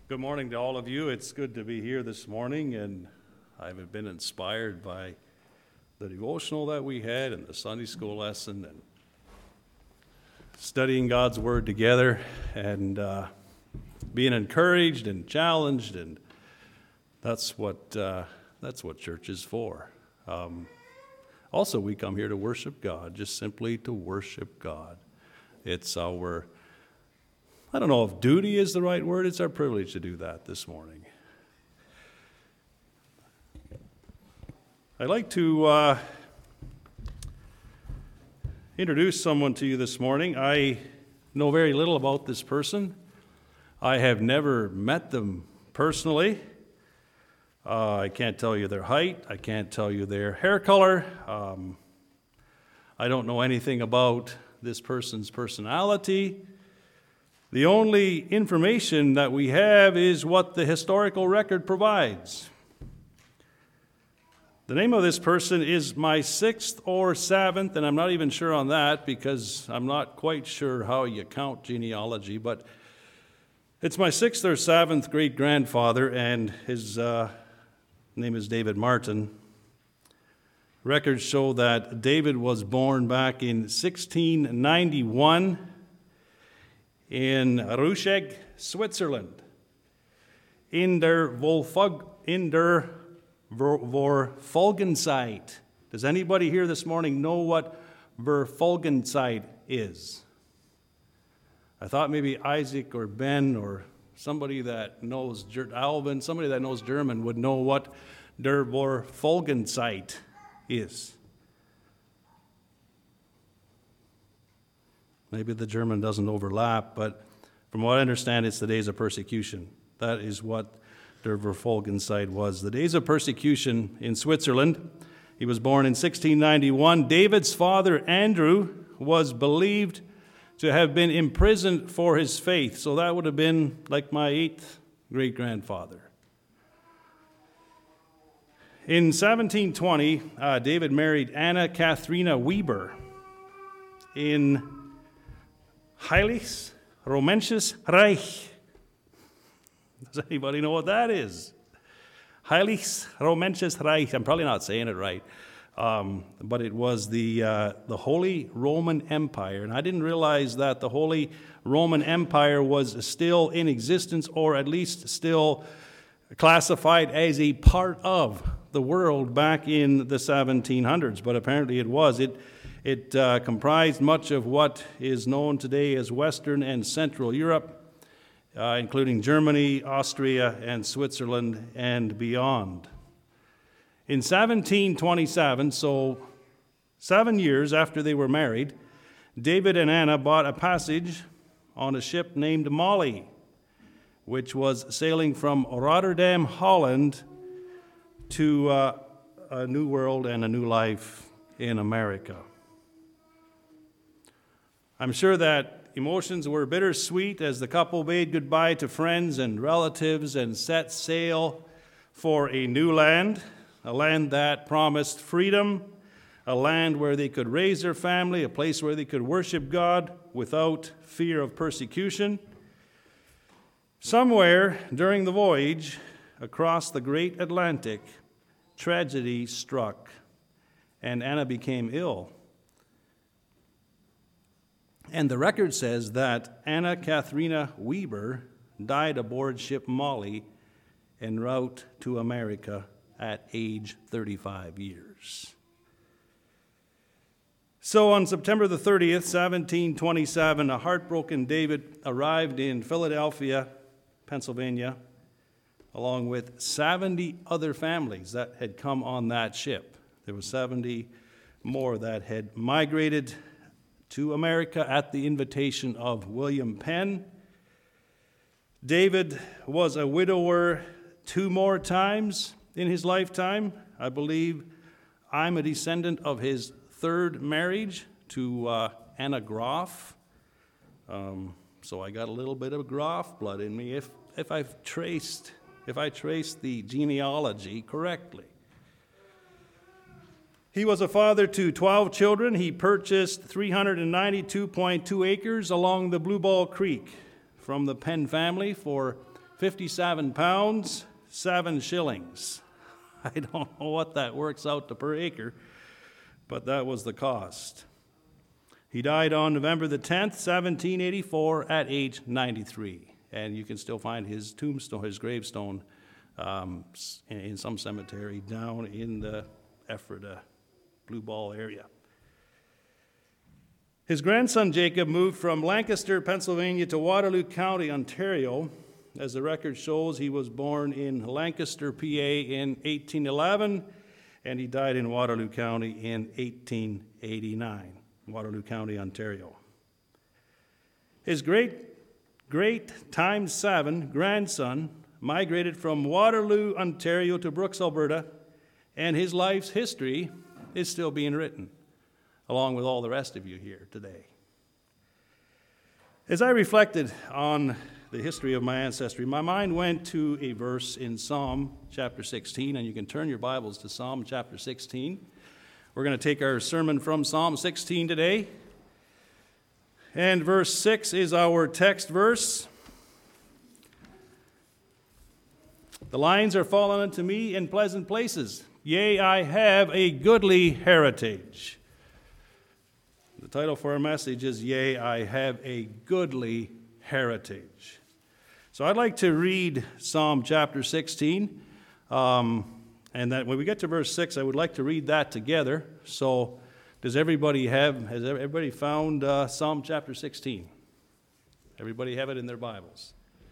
Good morning to all of you. It's good to be here this morning, and I've been inspired by the devotional that we had and the Sunday school lesson and studying God's Word together and being encouraged and challenged, and that's what church is for. Also, we come here to worship God, just simply to worship God. It's our I don't know if duty is the right word. It's our privilege to do that this morning. I'd like to introduce someone to you this morning. I know very little about this person. I have never met them personally. I can't tell you their height. I can't tell you their hair color. I don't know anything about this person's personality. The only information that we have is what the historical record provides. The name of this person is my sixth or seventh, and I'm not even sure on that because I'm not quite sure how you count genealogy, but it's my sixth or seventh great-grandfather, and his name is David Martin. Records show that David was born back in 1691 in Ruschegg, Switzerland, in der Verfolgenzeit. Does anybody here this morning know what Verfolgenzeit is? I thought maybe Isaac or Ben or somebody that knows Alvin, somebody that knows German would know what der Verfolgenzeit is. Maybe the German doesn't overlap, but from what I understand, it's the days of persecution. That is what der Verfolgenzeit was. The days of persecution in Switzerland. He was born in 1691. David's father, Andrew, was believed to have been imprisoned for his faith. So that would have been like my eighth great-grandfather. In 1720, David married Anna Katharina Weber in Heiliges Römisches Reich. Does anybody know what that is? Heiliges Römisches Reich. I'm probably not saying it right, but it was the Holy Roman Empire. And I didn't realize that the Holy Roman Empire was still in existence, or at least still classified as a part of the world back in the 1700s. But apparently it was. It comprised much of what is known today as Western and Central Europe, including Germany, Austria, and Switzerland, and beyond. In 1727, so 7 years after they were married, David and Anna bought a passage on a ship named Molly, which was sailing from Rotterdam, Holland, to a new world and a new life in America. I'm sure that emotions were bittersweet as the couple bade goodbye to friends and relatives and set sail for a new land, a land that promised freedom, a land where they could raise their family, a place where they could worship God without fear of persecution. Somewhere during the voyage across the great Atlantic, tragedy struck, and Anna became ill. And the record says that Anna Katharina Weber died aboard ship Molly en route to America at age 35 years. So on September the 30th, 1727, a heartbroken David arrived in Philadelphia, Pennsylvania, along with 70 other families that had come on that ship. There were 70 more that had migrated to America at the invitation of William Penn. David was a widower 2 more times in his lifetime. I believe I'm a descendant of his third marriage to Anna Groff. So I got a little bit of Groff blood in me if I traced the genealogy correctly. He was a father to 12 children. He purchased 392.2 acres along the Blue Ball Creek from the Penn family for 57 pounds, 7 shillings. I don't know what that works out to per acre, but that was the cost. He died on November the 10th, 1784, at age 93. And you can still find his tombstone, his gravestone, in some cemetery down in the Ephrata, Blue Ball area. His grandson Jacob moved from Lancaster, Pennsylvania to Waterloo County, Ontario. As the record shows, he was born in Lancaster, PA in 1811, and he died in Waterloo County in 1889, Waterloo County, Ontario. His great times 7 grandson migrated from Waterloo, Ontario to Brooks, Alberta, and his life's history is still being written, along with all the rest of you here today. As I reflected on the history of my ancestry, my mind went to a verse in Psalm chapter 16, and you can turn your Bibles to Psalm chapter 16. We're going to take our sermon from Psalm 16 today, and verse 6 is our text verse. The lines are fallen unto me in pleasant places. Yea, I have a goodly heritage. The title for our message is, Yea, I have a goodly heritage. So I'd like to read Psalm chapter 16, and that when we get to verse 6, I would like to read that together. So has everybody found Psalm chapter 16? Everybody have it in their Bibles?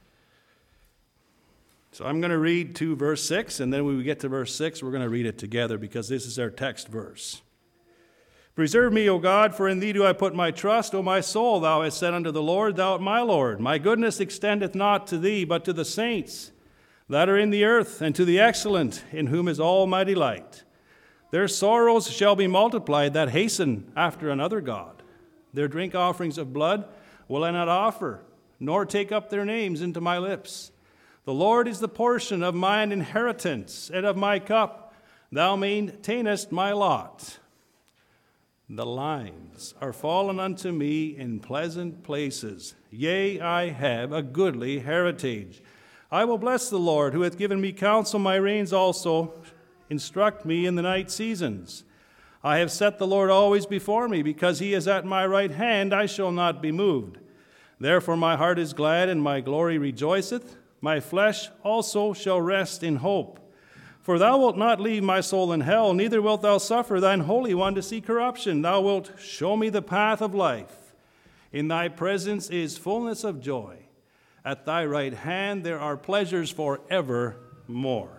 So I'm going to read to verse 6, and then when we get to verse 6, we're going to read it together because this is our text verse. Preserve me, O God, for in thee do I put my trust. O my soul, thou hast said unto the Lord, thou art my Lord. My goodness extendeth not to thee, but to the saints that are in the earth, and to the excellent, in whom is all my delight. Their sorrows shall be multiplied that hasten after another God. Their drink offerings of blood will I not offer, nor take up their names into my lips. The Lord is the portion of mine inheritance, and of my cup thou maintainest my lot. The lines are fallen unto me in pleasant places. Yea, I have a goodly heritage. I will bless the Lord, who hath given me counsel. My reins also instruct me in the night seasons. I have set the Lord always before me, because he is at my right hand, I shall not be moved. Therefore my heart is glad, and my glory rejoiceth. My flesh also shall rest in hope. For thou wilt not leave my soul in hell, neither wilt thou suffer thine Holy One to see corruption. Thou wilt show me the path of life. In thy presence is fullness of joy. At thy right hand there are pleasures forevermore.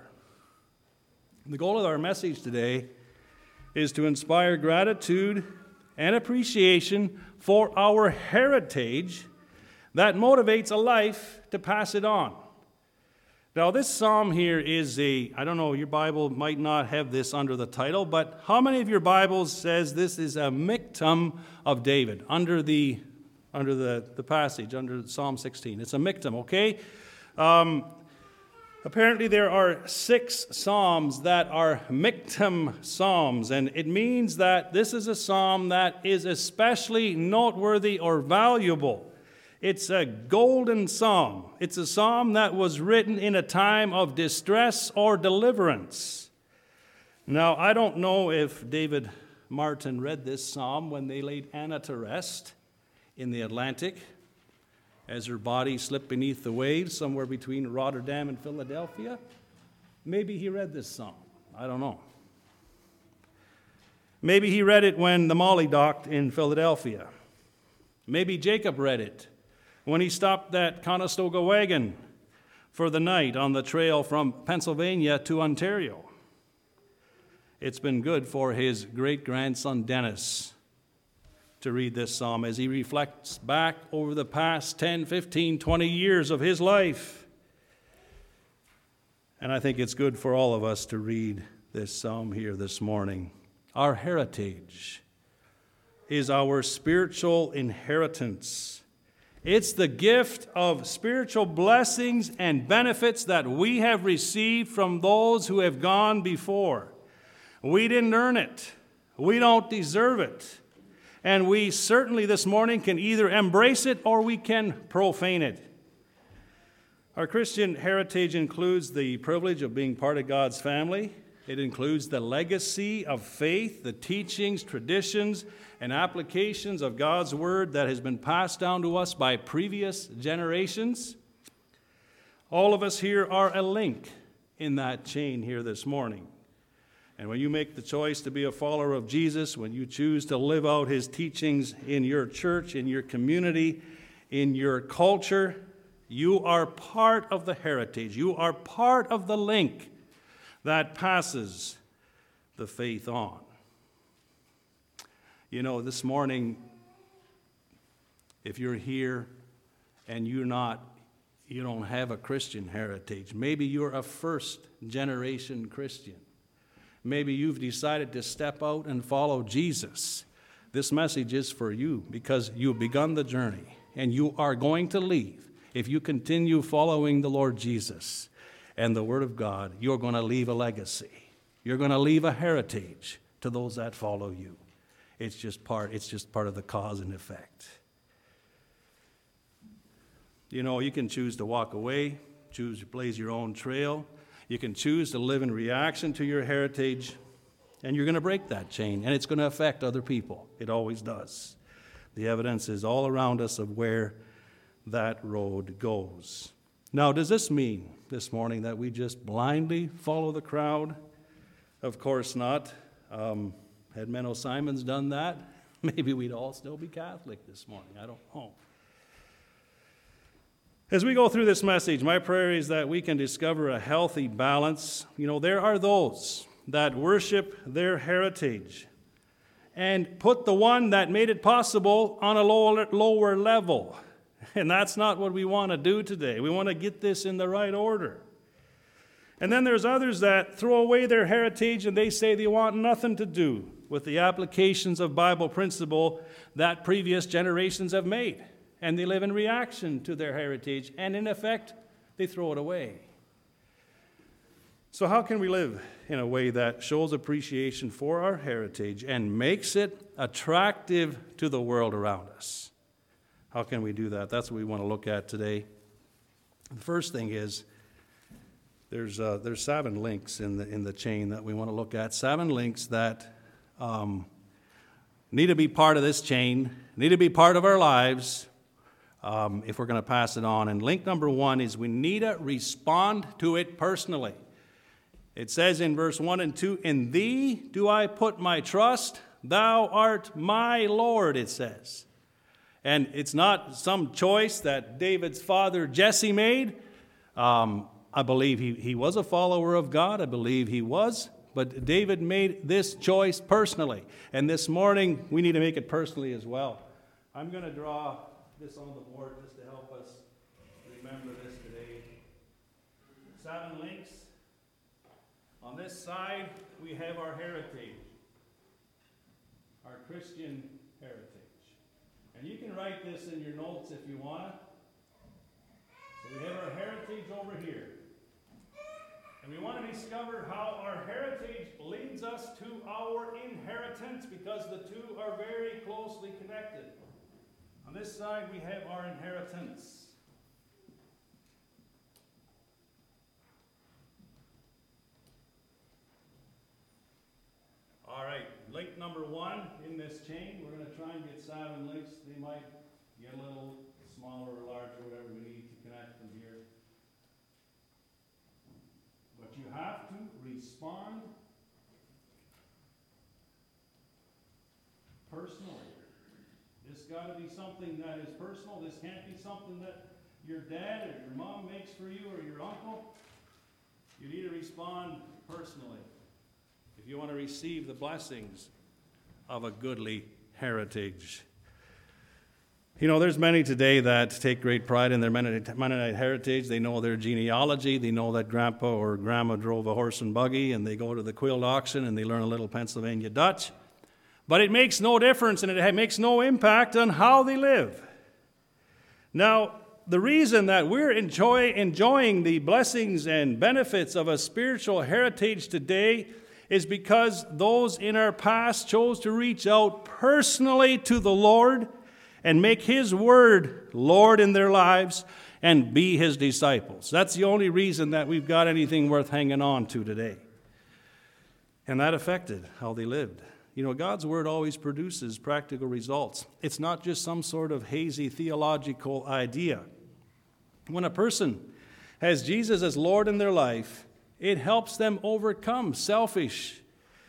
The goal of our message today is to inspire gratitude and appreciation for our heritage that motivates a life to pass it on. Now, this psalm here is I don't know, your Bible might not have this under the title, but how many of your Bibles says this is a miktam of David under the passage, under Psalm 16? It's a miktam, okay? Apparently there are 6 psalms that are miktam psalms, and it means that this is a psalm that is especially noteworthy or valuable. It's a golden psalm. It's a psalm that was written in a time of distress or deliverance. Now, I don't know if David Martin read this psalm when they laid Anna to rest in the Atlantic as her body slipped beneath the waves somewhere between Rotterdam and Philadelphia. Maybe he read this psalm. I don't know. Maybe he read it when the Molly docked in Philadelphia. Maybe Jacob read it when he stopped that Conestoga wagon for the night on the trail from Pennsylvania to Ontario. It's been good for his great-grandson Dennis to read this psalm as he reflects back over the past 10, 15, 20 years of his life. And I think it's good for all of us to read this psalm here this morning. Our heritage is our spiritual inheritance. It's the gift of spiritual blessings and benefits that we have received from those who have gone before. We didn't earn it. We don't deserve it. And we certainly this morning can either embrace it or we can profane it. Our Christian heritage includes the privilege of being part of God's family. It includes the legacy of faith, the teachings, traditions, and applications of God's Word that has been passed down to us by previous generations. All of us here are a link in that chain here this morning. And when you make the choice to be a follower of Jesus, when you choose to live out His teachings in your church, in your community, in your culture, you are part of the heritage. You are part of the link that passes the faith on. You know, this morning, if you're here and you don't have a Christian heritage, maybe you're a first-generation Christian. Maybe you've decided to step out and follow Jesus. This message is for you because you've begun the journey and you are going to leave. If you continue following the Lord Jesus and the Word of God, you're going to leave a legacy. You're going to leave a heritage to those that follow you. It's just part of the cause and effect. You know, you can choose to walk away, choose to blaze your own trail. You can choose to live in reaction to your heritage, and you're going to break that chain, and it's going to affect other people. It always does. The evidence is all around us of where that road goes. Now, does this mean this morning that we just blindly follow the crowd? Of course not. Had Menno Simons done that, maybe we'd all still be Catholic this morning. I don't know. As we go through this message, my prayer is that we can discover a healthy balance. You know, there are those that worship their heritage and put the one that made it possible on a lower level. And that's not what we want to do today. We want to get this in the right order. And then there's others that throw away their heritage and they say they want nothing to do with the applications of Bible principle that previous generations have made. And they live in reaction to their heritage, and in effect, they throw it away. So how can we live in a way that shows appreciation for our heritage and makes it attractive to the world around us? How can we do that? That's what we want to look at today. The first thing is there's 7 links in the chain that we want to look at. 7 links that need to be part of this chain, need to be part of our lives. If we're going to pass it on. And link number 1 is we need to respond to it personally. It says in verse 1 and 2, "In thee do I put my trust, thou art my Lord," it says. And it's not some choice that David's father Jesse made. I believe he was a follower of God. I believe he was. But David made this choice personally. And this morning, we need to make it personally as well. I'm going to draw this on the board just to help us remember this today. 7 links. On this side, we have our heritage, our Christian heritage. And you can write this in your notes if you want. So we have our heritage over here. And we want to discover how our heritage leads us to our inheritance because the two are very closely connected. On this side, we have our inheritance. All right, link number 1 in this chain. We're going to try and get 7 links. They might get a little smaller or larger, whatever we need to connect them here. But you have to respond personally. This got to be something that is personal. This can't be something that your dad or your mom makes for you or your uncle. You need to respond personally if you want to receive the blessings of a goodly heritage. You know, there's many today that take great pride in their Mennonite heritage. They know their genealogy. They know that grandpa or grandma drove a horse and buggy, and they go to the quilt auction and they learn a little Pennsylvania Dutch. But it makes no difference and it makes no impact on how they live. Now, the reason that we're enjoying the blessings and benefits of a spiritual heritage today is because those in our past chose to reach out personally to the Lord and make His Word Lord in their lives and be His disciples. That's the only reason that we've got anything worth hanging on to today. And that affected how they lived. You know, God's Word always produces practical results. It's not just some sort of hazy theological idea. When a person has Jesus as Lord in their life, it helps them overcome selfish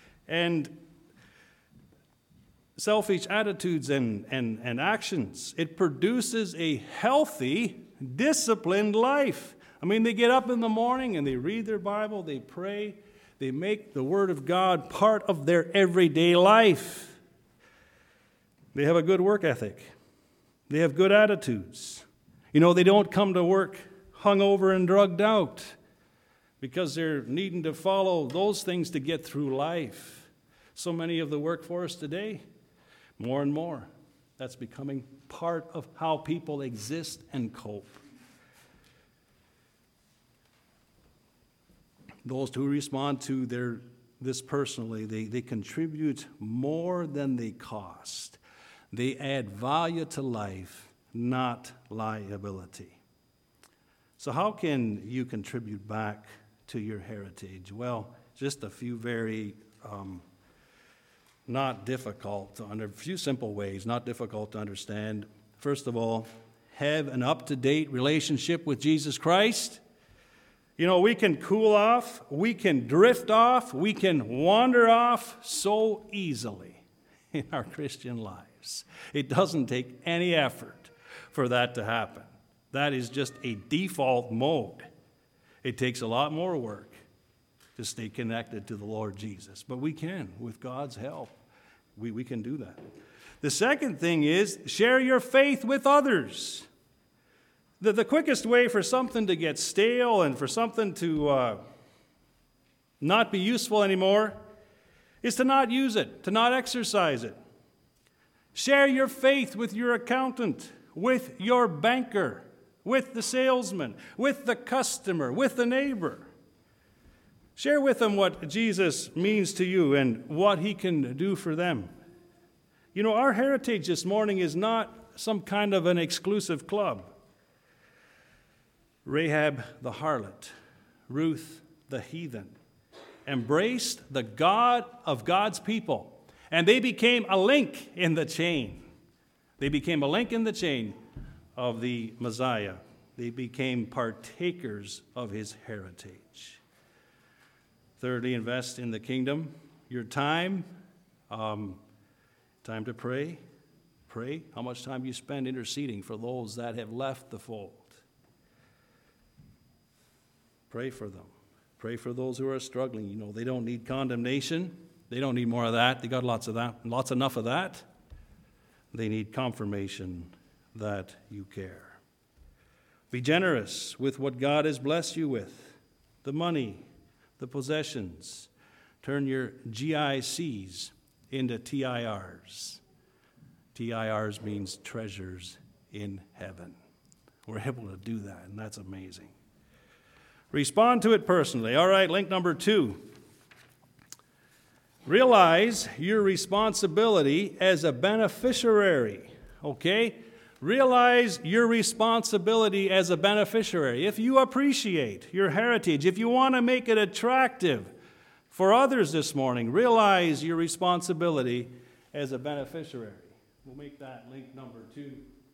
attitudes and actions. It produces a healthy, disciplined life. I mean, they get up in the morning and they read their Bible, they pray, they make the Word of God part of their everyday life. They have a good work ethic. They have good attitudes. You know, they don't come to work hungover and drugged out because they're needing to follow those things to get through life. So many of the workforce today, more and more, that's becoming part of how people exist and cope. Those who respond to this personally, they contribute more than they cost. They add value to life, not liability. So how can you contribute back to your heritage? Well, just a few very a few simple ways, not difficult to understand. First of all, have an up-to-date relationship with Jesus Christ. You know, we can cool off, we can drift off, we can wander off so easily in our Christian lives. It doesn't take any effort for that to happen. That is just a default mode. It takes a lot more work to stay connected to the Lord Jesus. But we can, with God's help, we can do that. The second thing is share your faith with others. The quickest way for something to get stale and for something to not be useful anymore is to not use it, to not exercise it. Share your faith with your accountant, with your banker, with the salesman, with the customer, with the neighbor. Share with them what Jesus means to you and what He can do for them. You know, our heritage this morning is not some kind of an exclusive club. Rahab the harlot, Ruth the heathen, embraced the God of God's people, and they became a link in the chain. They became a link in the chain of the Messiah. They became partakers of His heritage. Thirdly, invest in the kingdom. Your time to pray. Pray. How much time you spend interceding for those that have left the fold. Pray for them. Pray for those who are struggling. You know, they don't need condemnation. They don't need more of that. They got lots enough of that. They need confirmation that you care. Be generous with what God has blessed you with. The money, the possessions. Turn your GICs into TIRs. TIRs means treasures in heaven. We're able to do that, and that's amazing. Respond to it personally. All right, link number 2. Realize your responsibility as a beneficiary, okay? Realize your responsibility as a beneficiary. If you appreciate your heritage, if you want to make it attractive for others this morning, realize your responsibility as a beneficiary. We'll make that link number 2.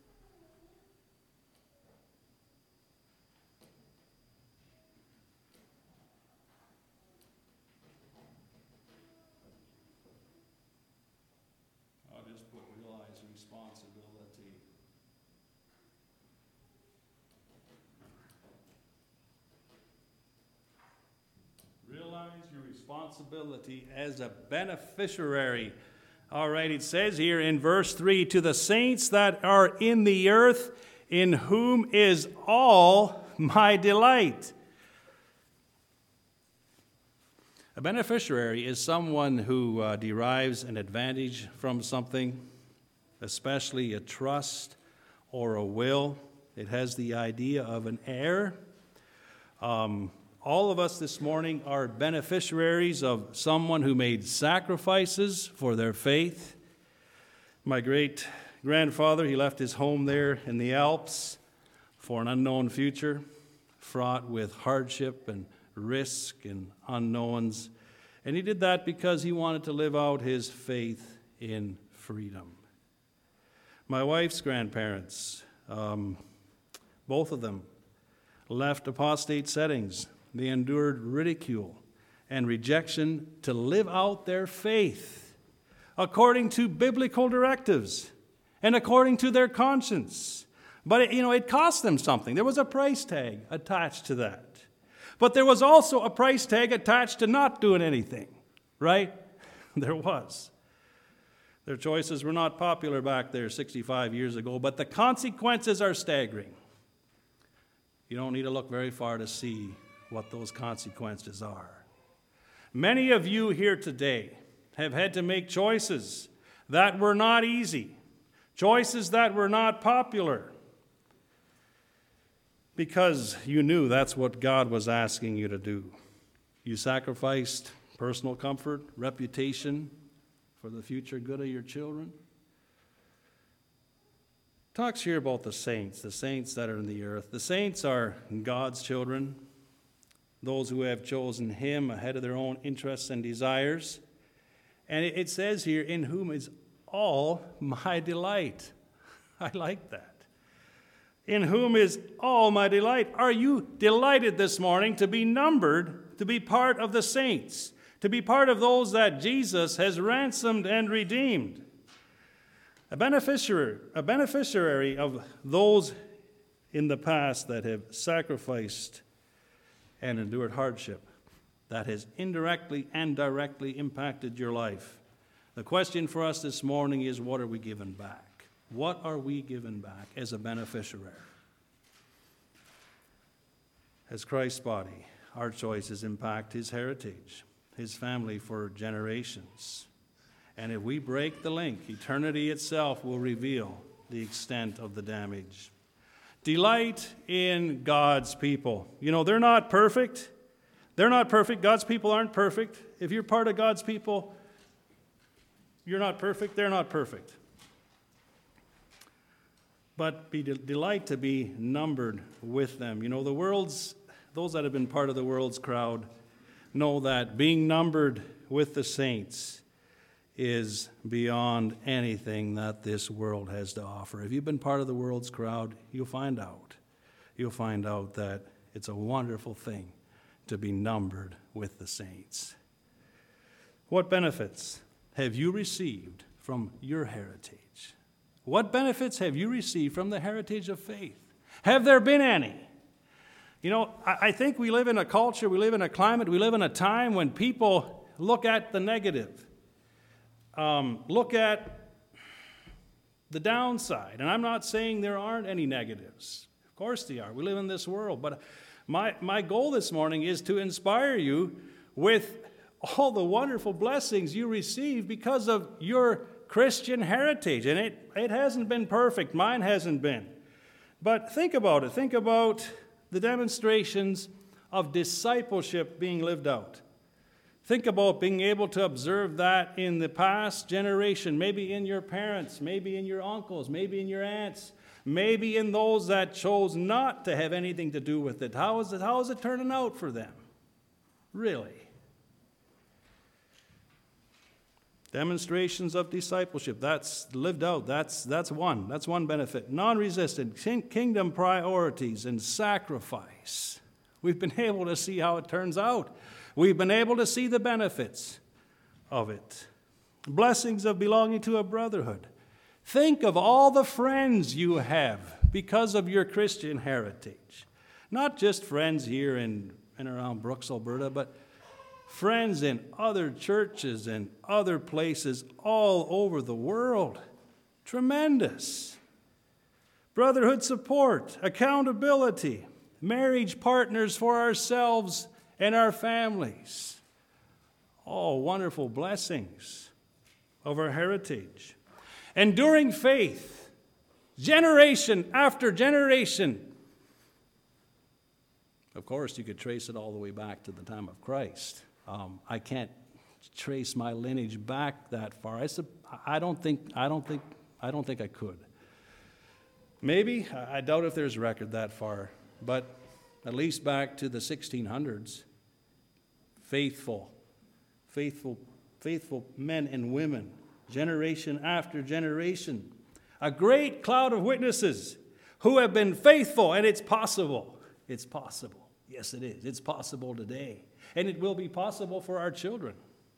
Responsibility as a beneficiary. All right, it says here in verse 3, to the saints that are in the earth, in whom is all my delight. A beneficiary is someone who derives an advantage from something, especially a trust or a will. It has the idea of an heir. All of us this morning are beneficiaries of someone who made sacrifices for their faith. My great grandfather, he left his home there in the Alps for an unknown future, fraught with hardship and risk and unknowns. And he did that because he wanted to live out his faith in freedom. My wife's grandparents, both of them, left apostate settings. They endured ridicule and rejection to live out their faith according to biblical directives and according to their conscience. But it cost them something. There was a price tag attached to that. But there was also a price tag attached to not doing anything, right? There was. Their choices were not popular back there 65 years ago, but the consequences are staggering. You don't need to look very far to see what those consequences are. Many of you here today have had to make choices that were not easy, choices that were not popular, because you knew that's what God was asking you to do. You sacrificed personal comfort, reputation, for the future good of your children. Talks here about the saints that are in the earth. The saints are God's children, those who have chosen Him ahead of their own interests and desires. And it says here, in whom is all my delight. I like that. In whom is all my delight. Are you delighted this morning to be numbered, to be part of the saints, to be part of those that Jesus has ransomed and redeemed? A beneficiary of those in the past that have sacrificed and endured hardship, that has indirectly and directly impacted your life. The question for us this morning is, what are we giving back? What are we given back as a beneficiary? As Christ's body, our choices impact His heritage, His family for generations. And if we break the link, eternity itself will reveal the extent of the damage. Delight in God's people. They're not perfect. They're not perfect. God's people aren't perfect. If you're part of God's people, you're not perfect. They're not perfect. But delight to be numbered with them. Those that have been part of the world's crowd know that being numbered with the saints is beyond anything that this world has to offer. If you've been part of the world's crowd, you'll find out. You'll find out that it's a wonderful thing to be numbered with the saints. What benefits have you received from your heritage? What benefits have you received from the heritage of faith? Have there been any? I think we live in a culture, we live in a climate, we live in a time when people look at the negative, look at the downside. And I'm not saying there aren't any negatives. Of course there are. We live in this world. But my goal this morning is to inspire you with all the wonderful blessings you receive because of your Christian heritage. And it hasn't been perfect. Mine hasn't been. But think about it. Think about the demonstrations of discipleship being lived out. Think about being able to observe that in the past generation, maybe in your parents, maybe in your uncles, maybe in your aunts, maybe in those that chose not to have anything to do with it. How is it turning out for them? Really? Demonstrations of discipleship, that's lived out. That's one benefit. Non-resistant, kingdom priorities and sacrifice. We've been able to see how it turns out. We've been able to see the benefits of it. Blessings of belonging to a brotherhood. Think of all the friends you have because of your Christian heritage. Not just friends here in and around Brooks, Alberta, but friends in other churches and other places all over the world. Tremendous. Brotherhood support, accountability, marriage partners for ourselves and our families. All wonderful blessings of our heritage. Enduring faith, generation after generation. Of course, you could trace it all the way back to the time of Christ. I can't trace my lineage back that far. I I don't think I could. Maybe. I doubt if there's a record that far. But at least back to the 1600s, faithful men and women, generation after generation. A great cloud of witnesses who have been faithful, and it's possible. It's possible. Yes, it is. It's possible today. And it will be possible for our children.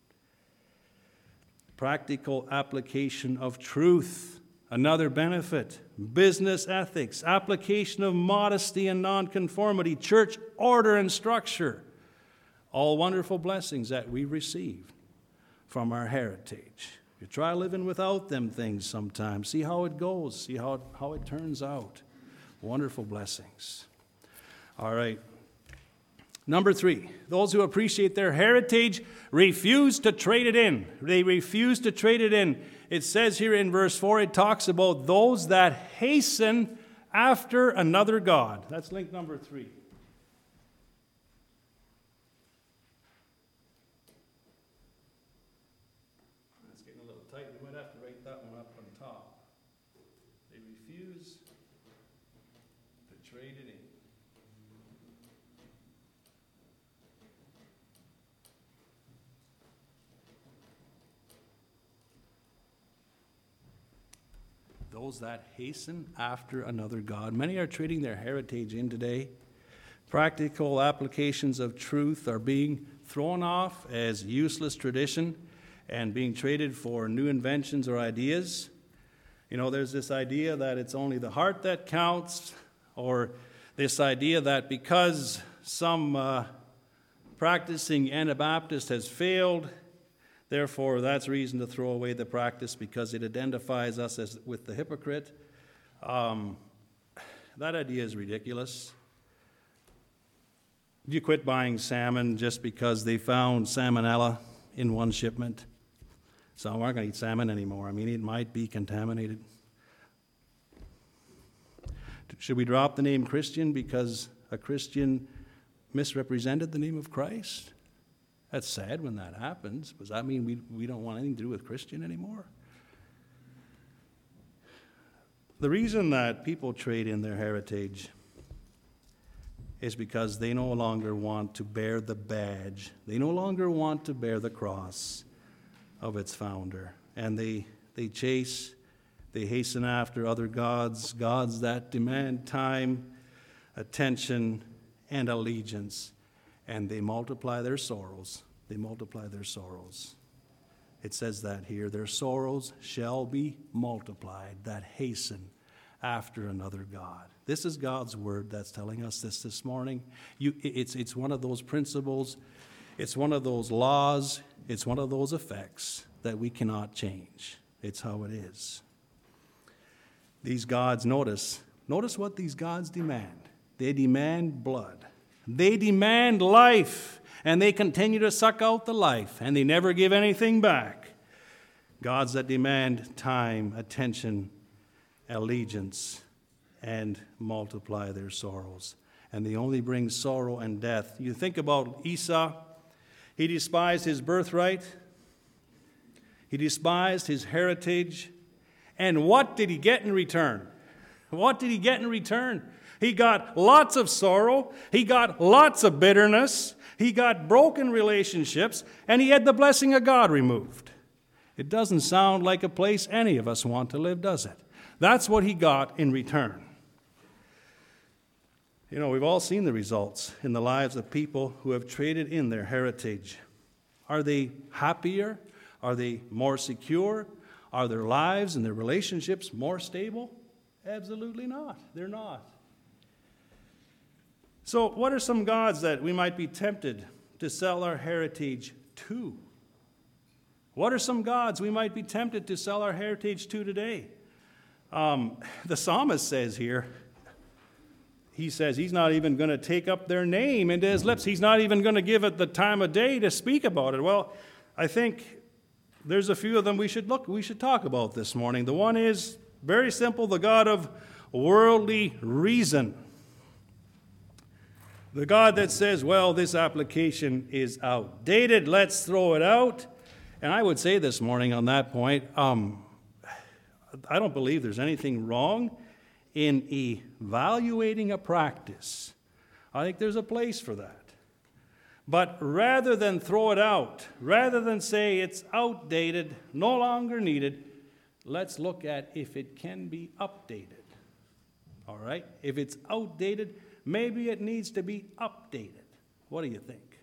Practical application of truth. Another benefit. Business ethics. Application of modesty and nonconformity. Church order and structure. All wonderful blessings that we receive from our heritage. You try living without them things sometimes. See how it goes. See how it turns out. Wonderful blessings. All right. Number 3, those who appreciate their heritage refuse to trade it in. They refuse to trade it in. It says here in verse 4, it talks about those that hasten after another god. That's link number 3. That's getting a little tight. We might have to write that one up on top. They refuse to trade it in. Those that hasten after another god. Many are trading their heritage in today. Practical applications of truth are being thrown off as useless tradition and being traded for new inventions or ideas. You know, there's this idea that it's only the heart that counts, or this idea that because some practicing Anabaptist has failed, therefore, that's reason to throw away the practice because it identifies us as with the hypocrite. That idea is ridiculous. You quit buying salmon just because they found salmonella in one shipment. So we aren't going to eat salmon anymore. I mean, it might be contaminated. Should we drop the name Christian because a Christian misrepresented the name of Christ? That's sad when that happens. Does that mean we don't want anything to do with Christian anymore? The reason that people trade in their heritage is because they no longer want to bear the badge. They no longer want to bear the cross of its founder. And they hasten after other gods that demand time, attention, and allegiance. And they multiply their sorrows. They multiply their sorrows. It says that here, their sorrows shall be multiplied that hasten after another god. This is God's word that's telling us this morning. It's one of those principles. It's one of those laws. It's one of those effects that we cannot change. It's how it is. These gods, notice what these gods demand. They demand blood. They demand life, and they continue to suck out the life, and they never give anything back. Gods that demand time, attention, allegiance, and multiply their sorrows. And they only bring sorrow and death. You think about Esau. He despised his birthright. He despised his heritage. And what did he get in return? What did he get in return? He got lots of sorrow, he got lots of bitterness, he got broken relationships, and he had the blessing of God removed. It doesn't sound like a place any of us want to live, does it? That's what he got in return. You know, we've all seen the results in the lives of people who have traded in their heritage. Are they happier? Are they more secure? Are their lives and their relationships more stable? Absolutely not. They're not. So what are some gods that we might be tempted to sell our heritage to? What are some gods we might be tempted to sell our heritage to today? The psalmist says here, he says he's not even going to take up their name into his lips. He's not even going to give it the time of day to speak about it. Well, I think there's a few of them we should talk about this morning. The one is very simple, the God of worldly reason. The God that says, well, this application is outdated, let's throw it out. And I would say this morning on that point, I don't believe there's anything wrong in evaluating a practice. I think there's a place for that. But rather than throw it out, rather than say it's outdated, no longer needed, let's look at if it can be updated. All right? If it's outdated, maybe it needs to be updated. What do you think?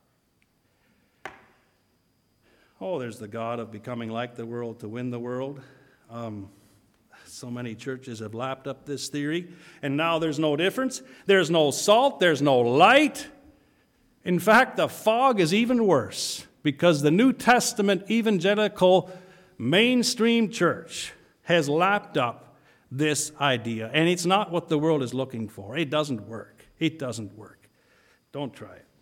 Oh, there's the God of becoming like the world to win the world. So many churches have lapped up this theory, and now there's no difference. There's no salt, there's no light. In fact, the fog is even worse, because the New Testament evangelical mainstream church has lapped up this idea, and it's not what the world is looking for. It doesn't work. It doesn't work. Don't try it.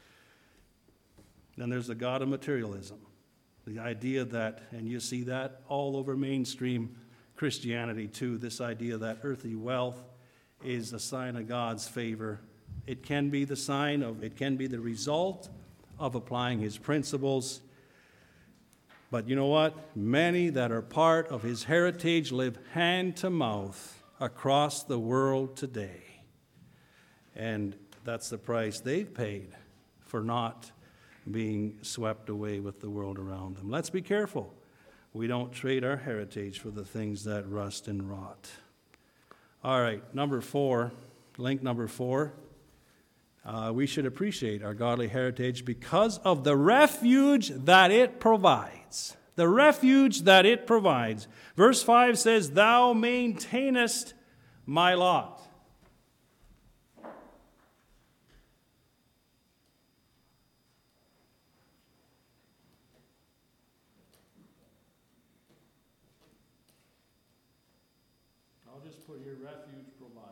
Then there's the God of materialism, the idea that, and you see that all over mainstream Christianity too, this idea that earthly wealth is a sign of God's favor. It can be the result of applying his principles. But you know what? Many that are part of his heritage live hand to mouth across the world today. And that's the price they've paid for not being swept away with the world around them. Let's be careful. We don't trade our heritage for the things that rust and rot. All right, link number four. We should appreciate our godly heritage because of the refuge that it provides. The refuge that it provides. Verse 5 says, "Thou maintainest my lot." I'll just put here, refuge provided.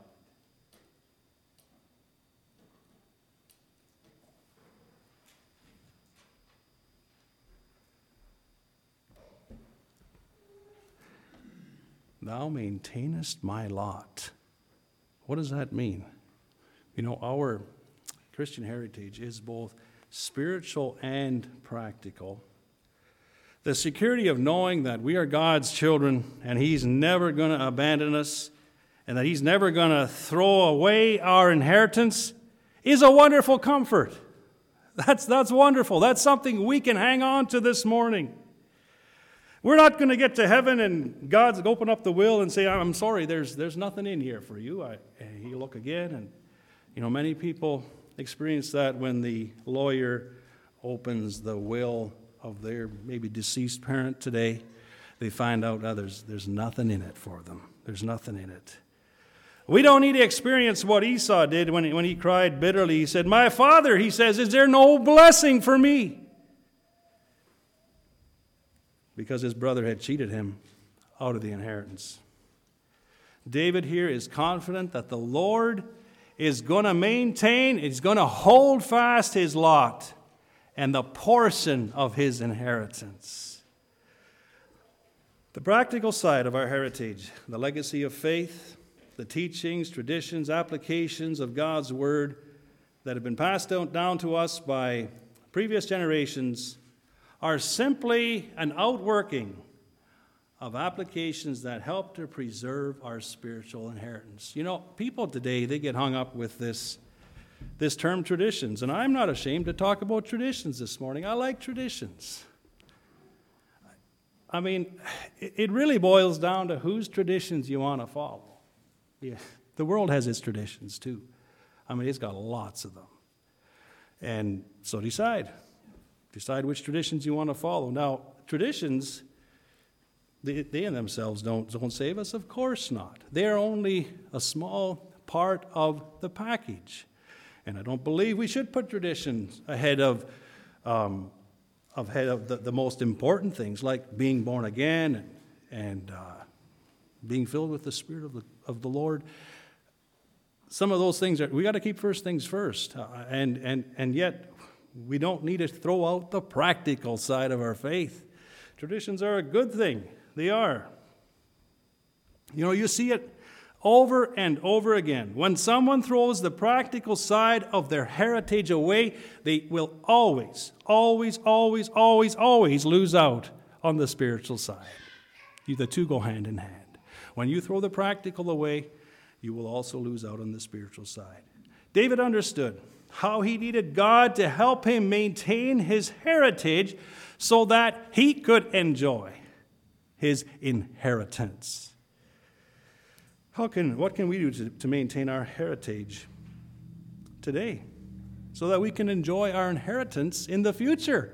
Thou maintainest my lot. What does that mean? You know, our Christian heritage is both spiritual and practical. The security of knowing that we are God's children and he's never going to abandon us and that he's never going to throw away our inheritance is a wonderful comfort. That's wonderful. That's something we can hang on to this morning. We're not going to get to heaven and God's open up the will and say, "I'm sorry, there's nothing in here for you." He'll look again. And, you know, many people experience that when the lawyer opens the will of their maybe deceased parent today. They find out there's nothing in it for them. There's nothing in it. We don't need to experience what Esau did when he cried bitterly. He said, "My father," he says, "is there no blessing for me?" Because his brother had cheated him out of the inheritance. David here is confident that the Lord is going to maintain, he's going to hold fast his lot and the portion of his inheritance. The practical side of our heritage, the legacy of faith, the teachings, traditions, applications of God's Word that have been passed down to us by previous generations are simply an outworking of applications that help to preserve our spiritual inheritance. You know, people today, they get hung up with this term traditions, and I'm not ashamed to talk about traditions this morning. I like traditions. I mean, it really boils down to whose traditions you want to follow. Yeah, the world has its traditions too. I mean, it's got lots of them. And so decide which traditions you want to follow. Now, traditions, they in themselves don't save us. Of course not. They are only a small part of the package. And I don't believe we should put traditions ahead of the most important things, like being born again and being filled with the Spirit of the Lord. Some of those things we got to keep first things first, and yet we don't need to throw out the practical side of our faith. Traditions are a good thing. They are. You know, you see it over and over again. When someone throws the practical side of their heritage away, they will always lose out on the spiritual side. The two go hand in hand. When you throw the practical away, you will also lose out on the spiritual side. David understood how he needed God to help him maintain his heritage so that he could enjoy his inheritance. What can we do to maintain our heritage today so that we can enjoy our inheritance in the future?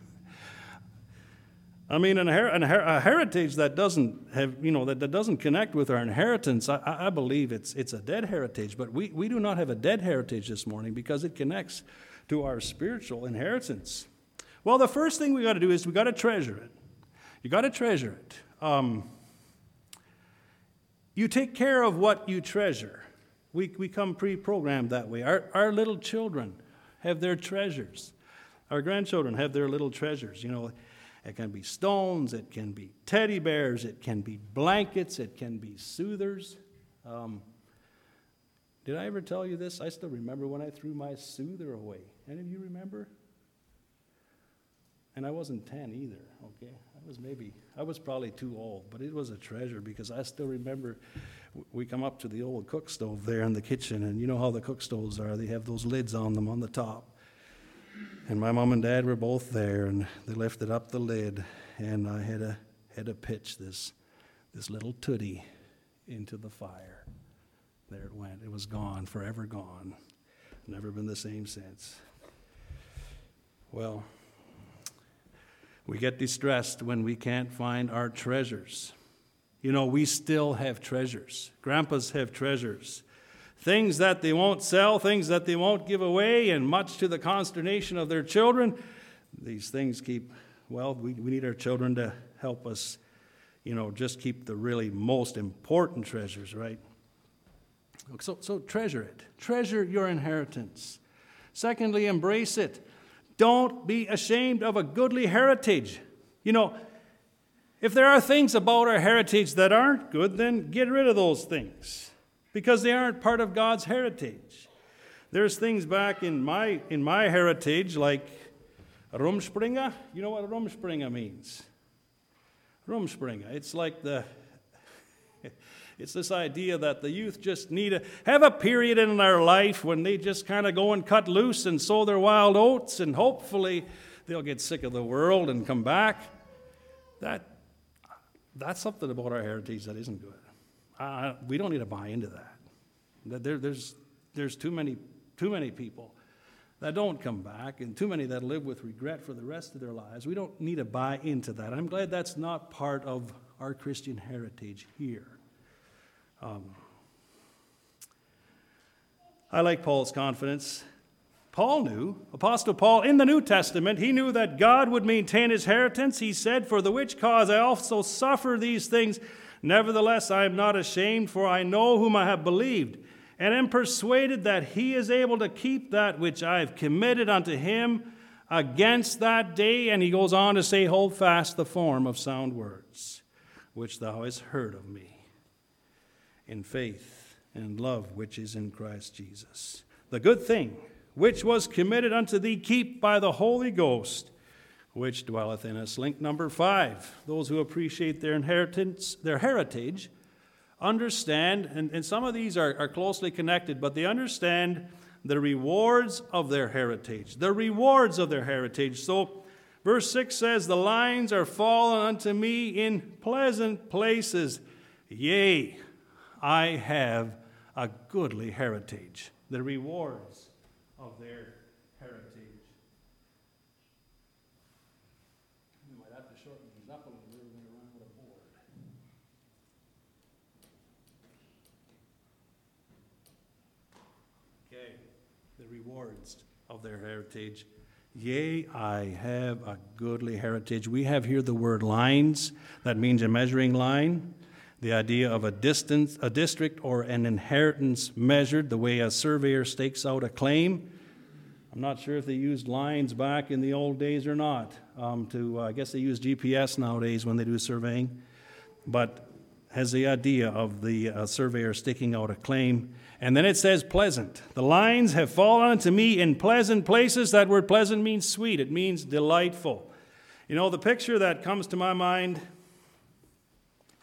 I mean, a heritage that doesn't have, that doesn't connect with our inheritance, I believe it's a dead heritage. But we do not have a dead heritage this morning because it connects to our spiritual inheritance. Well, the first thing we got to do is we got to treasure it. You got to treasure it. You take care of what you treasure. We come pre-programmed that way. Our little children have their treasures. Our grandchildren have their little treasures. It can be stones, it can be teddy bears, it can be blankets, it can be soothers. Did I ever tell you this? I still remember when I threw my soother away. Any of you remember? And I wasn't 10 either, okay? I was probably too old, but it was a treasure because I still remember we come up to the old cook stove there in the kitchen, and you know how the cook stoves are. They have those lids on them on the top. And my mom and dad were both there, and they lifted up the lid, and I had to pitch this little tootie into the fire. There it went. It was gone, forever gone. Never been the same since. Well, we get distressed when we can't find our treasures. We still have treasures. Grandpas have treasures. Things that they won't sell, things that they won't give away, and much to the consternation of their children. These things we need our children to help us, just keep the really most important treasures, right? So treasure it. Treasure your inheritance. Secondly, embrace it. Don't be ashamed of a goodly heritage. If there are things about our heritage that aren't good, then get rid of those things because they aren't part of God's heritage. There's things back in my heritage like Rumspringa. You know what Rumspringa means? Rumspringa. It's like it's this idea that the youth just need to have a period in their life when they just kind of go and cut loose and sow their wild oats, and hopefully they'll get sick of the world and come back. That's something about our heritage that isn't good. We don't need to buy into that. There's too many people that don't come back, and too many that live with regret for the rest of their lives. We don't need to buy into that. I'm glad that's not part of our Christian heritage here. I like Paul's confidence. Apostle Paul, in the New Testament, he knew that God would maintain his inheritance. He said, "For the which cause I also suffer these things. Nevertheless, I am not ashamed, for I know whom I have believed, and am persuaded that he is able to keep that which I have committed unto him against that day." And he goes on to say, "Hold fast the form of sound words, which thou hast heard of me, in faith and love which is in Christ Jesus. The good thing which was committed unto thee, keep by the Holy Ghost, which dwelleth in us." Link number 5. Those who appreciate their heritage, understand, and some of these are closely connected, but they understand the rewards of their heritage. The rewards of their heritage. So, verse 6 says, "The lines are fallen unto me in pleasant places. Yea, I have a goodly heritage." The rewards of their heritage. We might have to shorten these up a little bit. We're going to run with a board. Okay, the rewards of their heritage. Yea, I have a goodly heritage. We have here the word lines. That means a measuring line. The idea of a distance, a district, or an inheritance measured, the way a surveyor stakes out a claim. I'm not sure if they used lines back in the old days or not. I guess they use GPS nowadays when they do surveying. But has the idea of the surveyor staking out a claim. And then it says pleasant. The lines have fallen unto me in pleasant places. That word pleasant means sweet. It means delightful. The picture that comes to my mind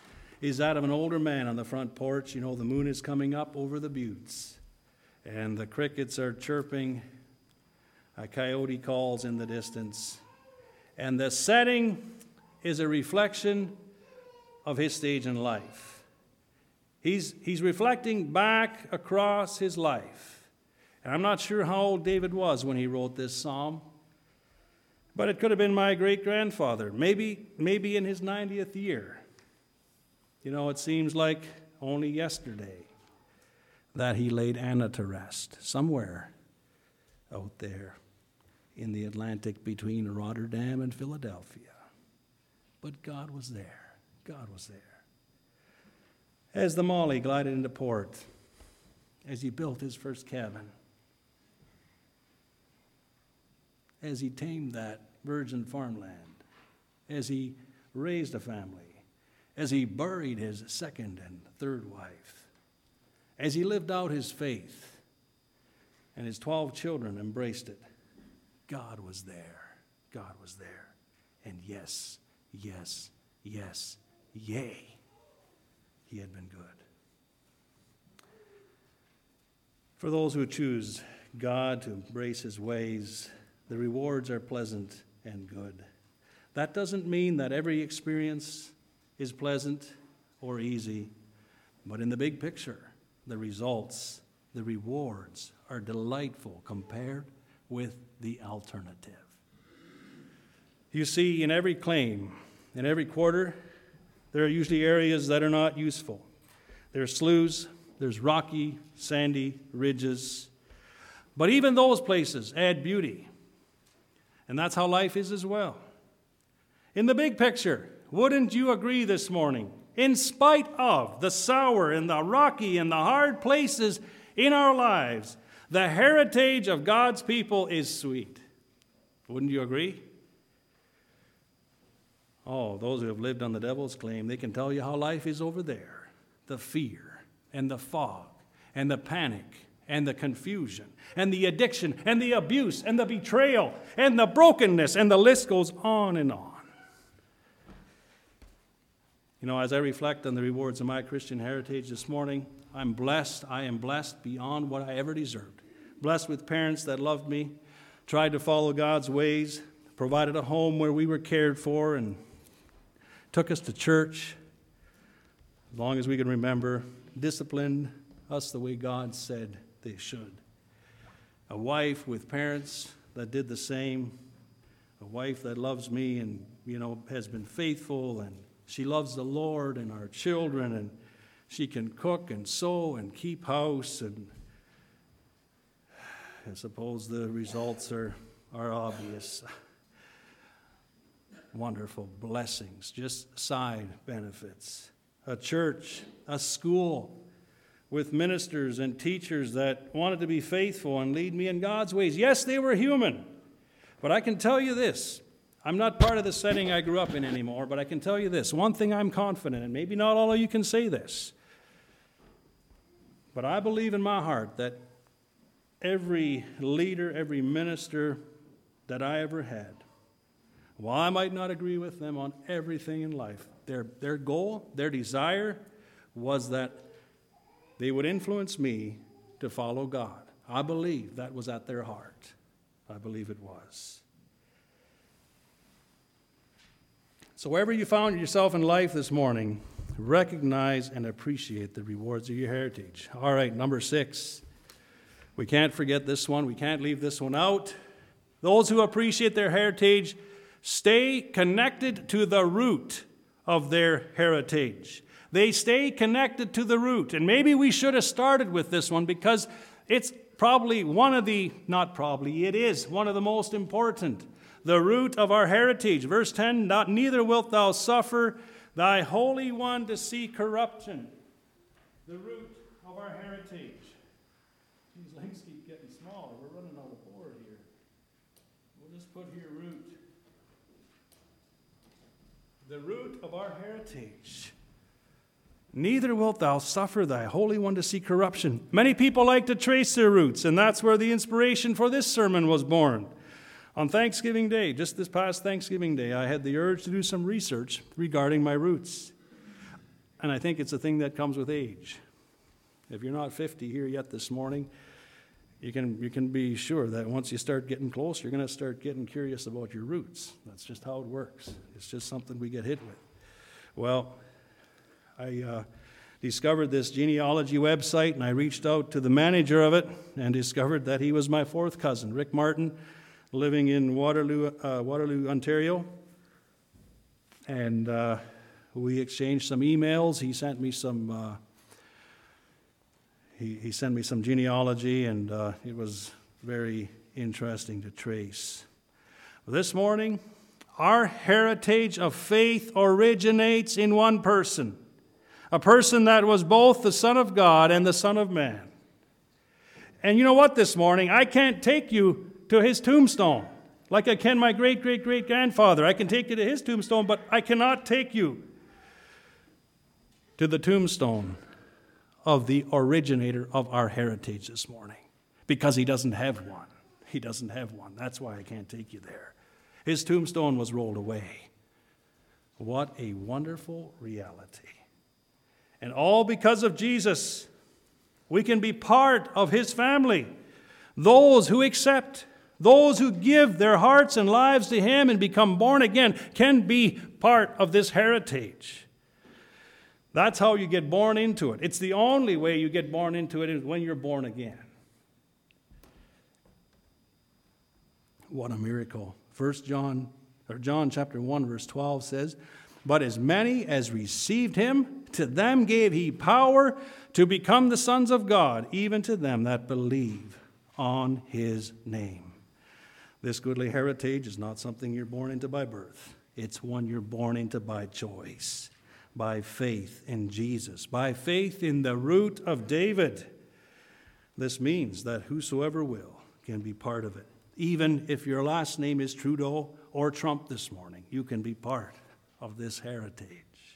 is that of an older man on the front porch. You know, the moon is coming up over the buttes, and the crickets are chirping. A coyote calls in the distance. And the setting is a reflection of his stage in life. He's reflecting back across his life. And I'm not sure how old David was when he wrote this psalm, but it could have been my great-grandfather, maybe in his 90th year. You know, it seems like only yesterday that he laid Anna to rest, somewhere out there in the Atlantic between Rotterdam and Philadelphia. But God was there. God was there. As the Molly glided into port, as he built his first cabin, as he tamed that virgin farmland, as he raised a family, as he buried his second and third wife, as he lived out his faith, and his 12 children embraced it, God was there. God was there. And yes, yes, yes, yea, he had been good. For those who choose God to embrace his ways, the rewards are pleasant and good. That doesn't mean that every experience is pleasant or easy, but in the big picture, the results, the rewards are delightful compared with the alternative. You see, in every claim, in every quarter, there are usually areas that are not useful. There's sloughs, there's rocky, sandy ridges, but even those places add beauty. And that's how life is as well. In the big picture, wouldn't you agree this morning? In spite of the sour and the rocky and the hard places in our lives, the heritage of God's people is sweet. Wouldn't you agree? Oh, those who have lived on the devil's claim, they can tell you how life is over there. The fear and the fog and the panic and the confusion and the addiction and the abuse and the betrayal and the brokenness, and the list goes on and on. You know, as I reflect on the rewards of my Christian heritage this morning, I'm blessed. I am blessed beyond what I ever deserved. Blessed with parents that loved me, tried to follow God's ways, provided a home where we were cared for, and took us to church as long as we can remember, disciplined us the way God said they should. A wife with parents that did the same, a wife that loves me and, you know, has been faithful, and she loves the Lord and our children, and she can cook and sew and keep house, and I suppose the results are obvious. Wonderful blessings, just side benefits. A church, a school with ministers and teachers that wanted to be faithful and lead me in God's ways. Yes, they were human, but I can tell you this. I'm not part of the setting I grew up in anymore, but I can tell you this. One thing I'm confident in, maybe not all of you can say this, but I believe in my heart that every leader, every minister that I ever had, while I might not agree with them on everything in life, their goal, their desire was that they would influence me to follow God. I believe that was at their heart. I believe it was. So wherever you found yourself in life this morning, recognize and appreciate the rewards of your heritage. All right, number 6. We can't forget this one. We can't leave this one out. Those who appreciate their heritage stay connected to the root of their heritage. They stay connected to the root. And maybe we should have started with this one because it's probably it is one of the most important. The root of our heritage. Verse 10, neither wilt thou suffer thy Holy One to see corruption. The root of our heritage. These links keep getting smaller. We're running out of board here. We'll just put here root. The root of our heritage. Neither wilt thou suffer thy Holy One to see corruption. Many people like to trace their roots, and that's where the inspiration for this sermon was born. On Thanksgiving Day, just this past Thanksgiving Day, I had the urge to do some research regarding my roots. And I think it's a thing that comes with age. If you're not 50 here yet this morning, you can be sure that once you start getting close, you're going to start getting curious about your roots. That's just how it works. It's just something we get hit with. Well, I discovered this genealogy website, and I reached out to the manager of it and discovered that he was my fourth cousin, Rick Martin, living in Waterloo, Ontario. And we exchanged some emails. He sent me some. He sent me some genealogy, and it was very interesting to trace. This morning, our heritage of faith originates in one person, a person that was both the Son of God and the Son of Man. And you know what this morning? I can't take you to his tombstone like I can my great-great-great-grandfather. I can take you to his tombstone, but I cannot take you to the tombstone of the originator of our heritage this morning, because he doesn't have one. He doesn't have one. That's why I can't take you there. His tombstone was rolled away. What a wonderful reality. And all because of Jesus, we can be part of his family. Those who accept, those who give their hearts and lives to him and become born again can be part of this heritage. That's how you get born into it. It's the only way you get born into it is when you're born again. What a miracle. John chapter 1, verse 12 says, "But as many as received him, to them gave he power to become the sons of God, even to them that believe on his name." This goodly heritage is not something you're born into by birth. It's one you're born into by choice, by faith in Jesus, by faith in the root of David. This means that whosoever will can be part of it. Even if your last name is Trudeau or Trump this morning, you can be part of this heritage.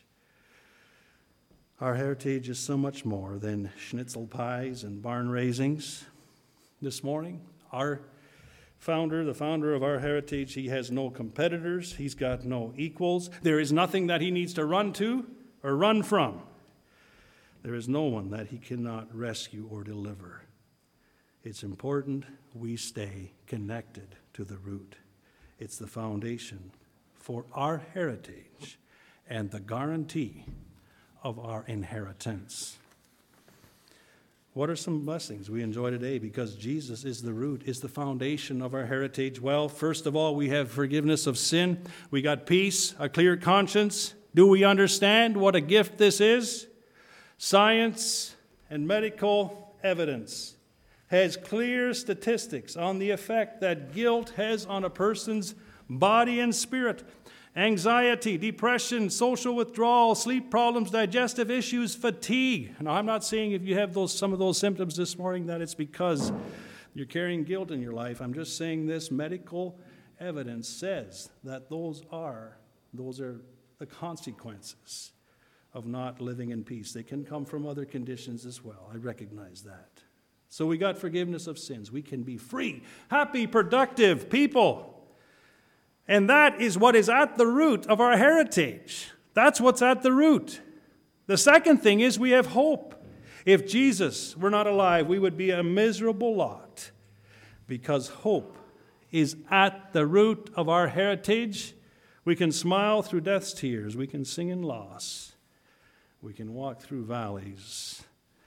Our heritage is so much more than schnitzel pies and barn raisings. This morning, the founder of our heritage, he has no competitors. He's got no equals. There is nothing that he needs to run to or run from. There is no one that he cannot rescue or deliver. It's important we stay connected to the root. It's the foundation for our heritage and the guarantee of our inheritance. What are some blessings we enjoy today because Jesus is the root, is the foundation of our heritage? Well, first of all, we have forgiveness of sin. We got peace, a clear conscience. Do we understand what a gift this is? Science and medical evidence has clear statistics on the effect that guilt has on a person's body and spirit. Anxiety, depression, social withdrawal, sleep problems, digestive issues, fatigue. Now, I'm not saying if you have some of those symptoms this morning that it's because you're carrying guilt in your life. I'm just saying this medical evidence says that those are the consequences of not living in peace. They can come from other conditions as well. I recognize that. So we got forgiveness of sins. We can be free, happy, productive people. And that is what is at the root of our heritage. That's what's at the root. The second thing is we have hope. If Jesus were not alive, we would be a miserable lot, because hope is at the root of our heritage. We can smile through death's tears. We can sing in loss. We can walk through valleys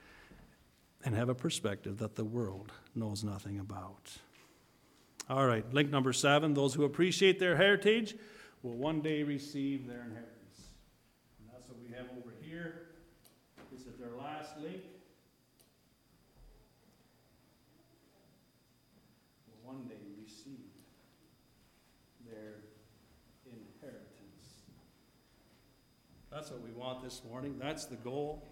and have a perspective that the world knows nothing about. All right, link number 7. Those who appreciate their heritage will one day receive their inheritance. And that's what we have over here. This is their last link. Will one day receive their inheritance. That's what we want this morning. That's the goal.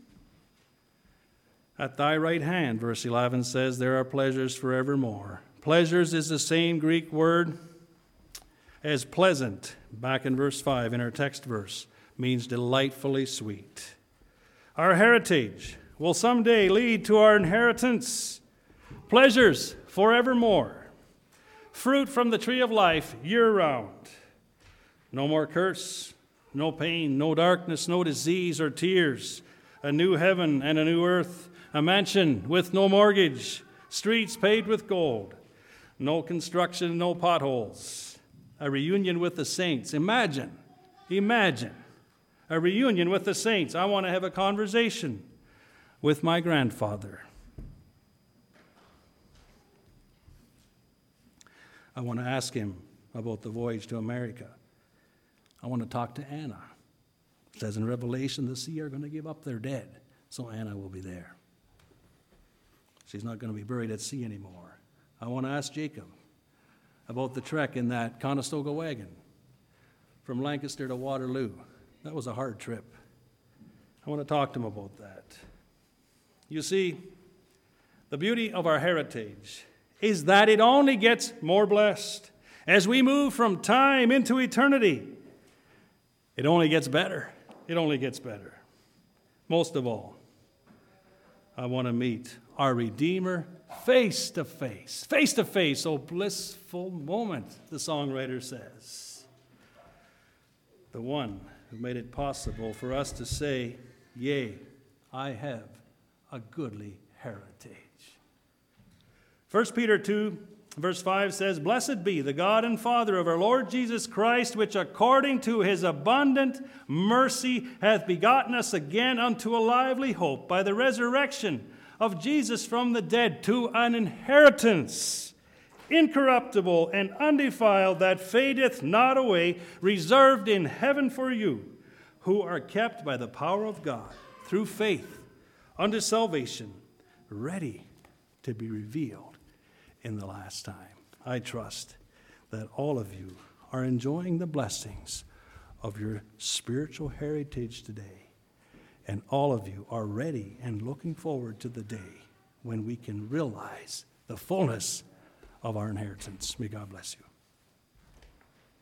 At thy right hand, verse 11 says, there are pleasures forevermore. Pleasures is the same Greek word as pleasant, back in verse 5 in our text verse, means delightfully sweet. Our heritage will someday lead to our inheritance. Pleasures forevermore. Fruit from the tree of life year-round. No more curse, no pain, no darkness, no disease or tears, a new heaven and a new earth, a mansion with no mortgage, streets paved with gold, no construction, no potholes, a reunion with the saints. Imagine, a reunion with the saints. I want to have a conversation with my grandfather. I want to ask him about the voyage to America. I want to talk to Anna. It says in Revelation, the sea are going to give up their dead, so Anna will be there. She's not going to be buried at sea anymore. I want to ask Jacob about the trek in that Conestoga wagon from Lancaster to Waterloo. That was a hard trip. I want to talk to him about that. You see, the beauty of our heritage is that it only gets more blessed. As we move from time into eternity, it only gets better. It only gets better. Most of all, I want to meet our Redeemer face to face. Face to face, oh blissful moment, the songwriter says. The one who made it possible for us to say, yea, I have a goodly heritage. 1 Peter 2, verse 5 says, Blessed be the God and Father of our Lord Jesus Christ, which according to his abundant mercy hath begotten us again unto a lively hope by the resurrection of Jesus from the dead, to an inheritance incorruptible and undefiled, that fadeth not away, reserved in heaven for you, who are kept by the power of God through faith unto salvation, ready to be revealed in the last time. I trust that all of you are enjoying the blessings of your spiritual heritage today, and all of you are ready and looking forward to the day when we can realize the fullness of our inheritance. May God bless you.